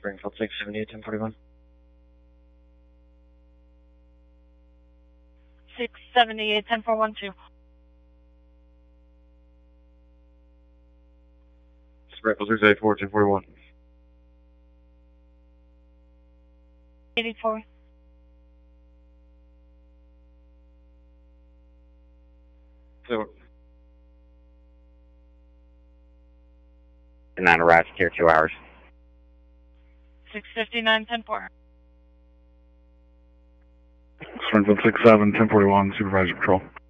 Springfield 678, 1041. 678, 10412. Springfield 684, 1041. 84. So, 9 arrives here 2 hours. 659, 104. Springfield 67, 1041, Supervisor Patrol.